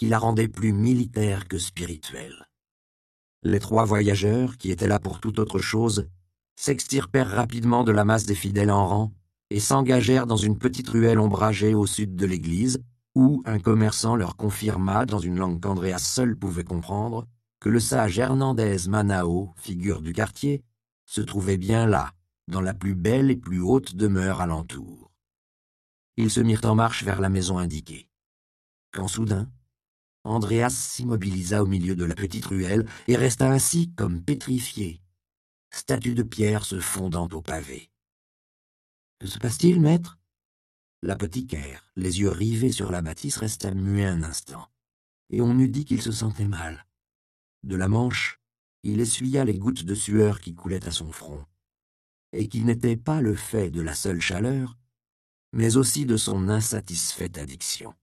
qui la rendait plus militaire que spirituelle. Les trois voyageurs, qui étaient là pour toute autre chose, s'extirpèrent rapidement de la masse des fidèles en rang et s'engagèrent dans une petite ruelle ombragée au sud de l'église, où un commerçant leur confirma, dans une langue qu'Andreas seul pouvait comprendre, que le sage Hernandez Manao, figure du quartier, se trouvait bien là, dans la plus belle et plus haute demeure alentour. Ils se mirent en marche vers la maison indiquée. Quand soudain, Andreas s'immobilisa au milieu de la petite ruelle et resta ainsi comme pétrifié, statue de pierre se fondant au pavé. « Que se passe-t-il, maître ?» L'apothicaire, les yeux rivés sur la bâtisse, resta muet un instant, et on eût dit qu'il se sentait mal. De la manche, il essuya les gouttes de sueur qui coulaient à son front, et qui n'étaient pas le fait de la seule chaleur, mais aussi de son insatisfaite addiction.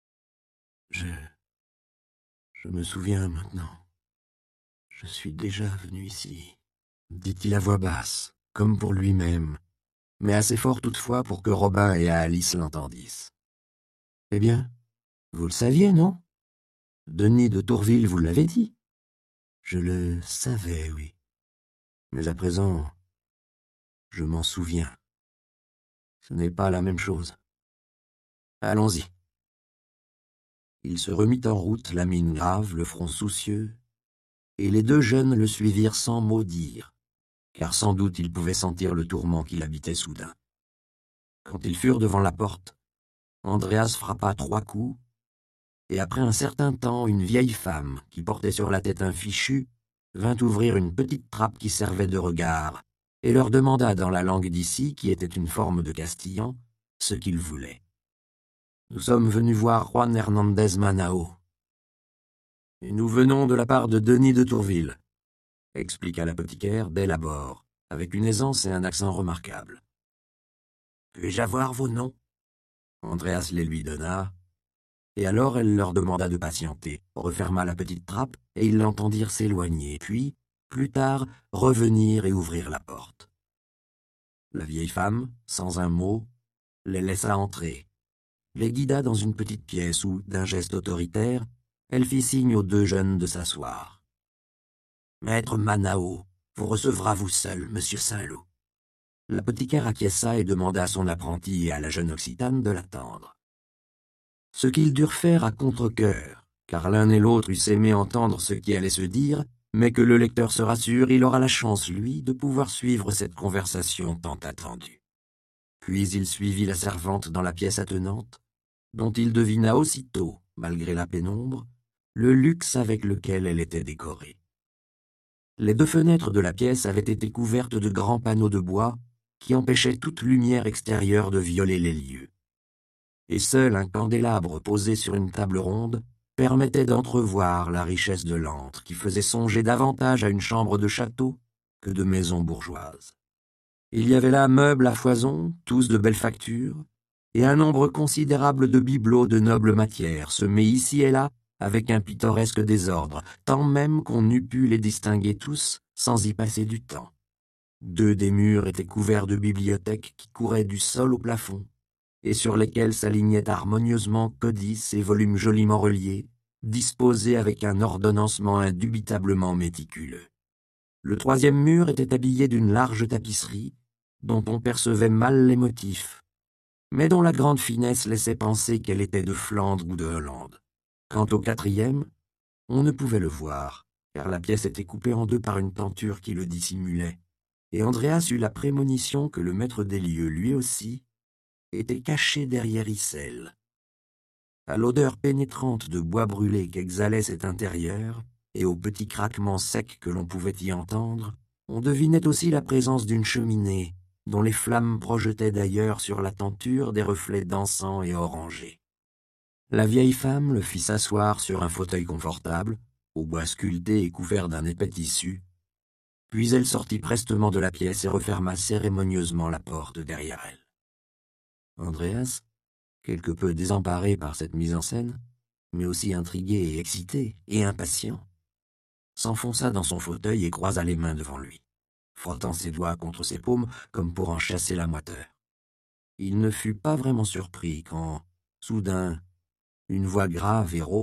Je me souviens maintenant. Je suis déjà venu ici, dit-il à voix basse, comme pour lui-même, mais assez fort toutefois pour que Robin et Alice l'entendissent. Eh bien, vous le saviez, non? Denis de Tourville vous l'avait dit. Je le savais, oui. Mais à présent, je m'en souviens. Ce n'est pas la même chose. Allons-y. Il se remit en route, la mine grave, le front soucieux, et les deux jeunes le suivirent sans mot dire, car sans doute ils pouvaient sentir le tourment qui l'habitait soudain. Quand ils furent devant la porte, Andreas frappa 3 coups, et après un certain temps, une vieille femme, qui portait sur la tête un fichu, vint ouvrir une petite trappe qui servait de regard, et leur demanda dans la langue d'ici, qui était une forme de castillan, ce qu'ils voulaient. « Nous sommes venus voir Juan Hernandez Manao. Et nous venons de la part de Denis de Tourville, » expliqua l'apothicaire dès l'abord, avec une aisance et un accent remarquables. « Puis-je avoir vos noms ?» Andreas les lui donna, et alors elle leur demanda de patienter, referma la petite trappe, et ils l'entendirent s'éloigner, puis, plus tard, revenir et ouvrir la porte. La vieille femme, sans un mot, les laissa entrer, les guida dans une petite pièce où, d'un geste autoritaire, elle fit signe aux deux jeunes de s'asseoir. « Maître Manao vous recevra vous seul, monsieur Saint-Loup. » L'apothicaire acquiesça et demanda à son apprenti et à la jeune Occitane de l'attendre. Ce qu'ils durent faire à contre-cœur, car l'un et l'autre eussent aimé entendre ce qui allait se dire, mais que le lecteur se rassure, il aura la chance, lui, de pouvoir suivre cette conversation tant attendue. Puis il suivit la servante dans la pièce attenante, dont il devina aussitôt, malgré la pénombre, le luxe avec lequel elle était décorée. Les 2 fenêtres de la pièce avaient été couvertes de grands panneaux de bois qui empêchaient toute lumière extérieure de violer les lieux. Et seul un candélabre posé sur une table ronde permettait d'entrevoir la richesse de l'antre qui faisait songer davantage à une chambre de château que de maison bourgeoise. Il y avait là meubles à foison, tous de belle facture, et un nombre considérable de bibelots de noble matière, semés ici et là avec un pittoresque désordre, tant même qu'on eût pu les distinguer tous sans y passer du temps. 2 des murs étaient couverts de bibliothèques qui couraient du sol au plafond, et sur lesquels s'alignaient harmonieusement codices et volumes joliment reliés, disposés avec un ordonnancement indubitablement méticuleux. Le 3e mur était habillé d'une large tapisserie, dont on percevait mal les motifs, mais dont la grande finesse laissait penser qu'elle était de Flandre ou de Hollande. Quant au 4e, on ne pouvait le voir, car la pièce était coupée en 2 par une tenture qui le dissimulait, et Andreas eut la prémonition que le maître des lieux, lui aussi, était caché derrière Icelle. À l'odeur pénétrante de bois brûlé qu'exhalait cet intérieur, et aux petits craquements secs que l'on pouvait y entendre, on devinait aussi la présence d'une cheminée, dont les flammes projetaient d'ailleurs sur la tenture des reflets dansants et orangés. La vieille femme le fit s'asseoir sur un fauteuil confortable, au bois sculpté et couvert d'un épais tissu, puis elle sortit prestement de la pièce et referma cérémonieusement la porte derrière elle. Andreas, quelque peu désemparé par cette mise en scène, mais aussi intrigué et excité et impatient, s'enfonça dans son fauteuil et croisa les mains devant lui, frottant ses doigts contre ses paumes comme pour en chasser la moiteur. Il ne fut pas vraiment surpris quand, soudain, une voix grave et rauque